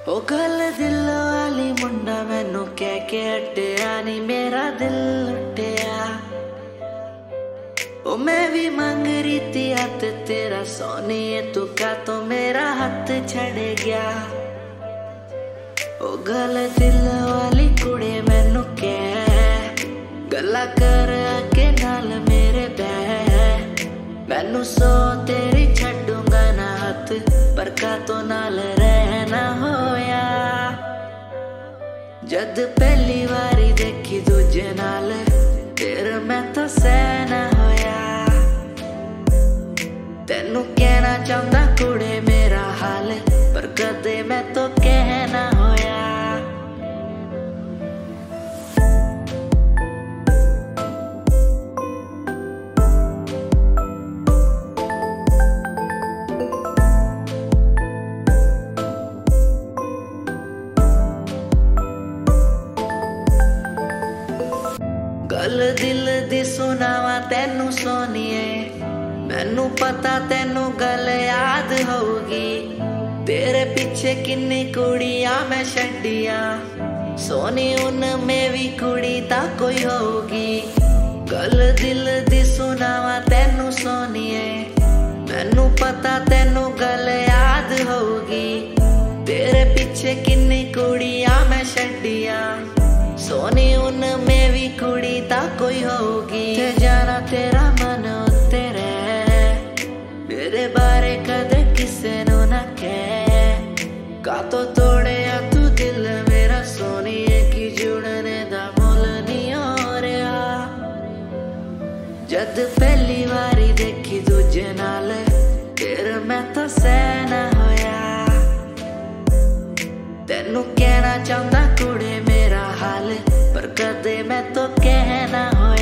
ओ गल दिल वाली मुंडा मैनू कह के हटिया नी मेरा दिल लुटिया। ओ मैं भी मांग रही थी हाथ तेरा सोनिए, तू का तो मेरा हाथ छड़ गया। ओ गल दिल वाली कुड़े मैनू कह गल्ला कर आके नाल मेरे बह। मैनू सो तेरी छड्डूंगा ना हाथ, पर का तो नाल रहना होया। जद पहली बारी देखी दूजे नाल फिर मैं तो सहना होया। तेनू कहना चाहता कुड़े मेरा हाल, पर कदे मैं तो कहना होया। गल दिल दी सुनावा तेनू सोनिए, मैनू पता तेनू गल याद होगी। तेरे पीछे किन्नी कुड़ियां मैं छड्डिया, सोनी उनमें भी कुड़ी ता कोई होगी। गल दिल दी सुनावा तेनू सोनिए, मैनू पता तेनू गल याद होगी। तेरे पीछे किन्नी कुड़ियां मैं छड्डिया, सोनी उनमें भी कुड़ी ता कोई होगी। ते जाना तेरा मन उत्ते रह, मेरे बारे कदे किसे नु ना कह। का तो तोड़े या तू दिल मेरा सोनिए, की जुड़ने दा मुल नहीं हो रहा। जद पहली बारी देखी दूजे नाल फिर मैं तो सहना होया। तेनू कहना चाहता कुड़े मेरा हाल, पर कदे मैं तो कहना होया।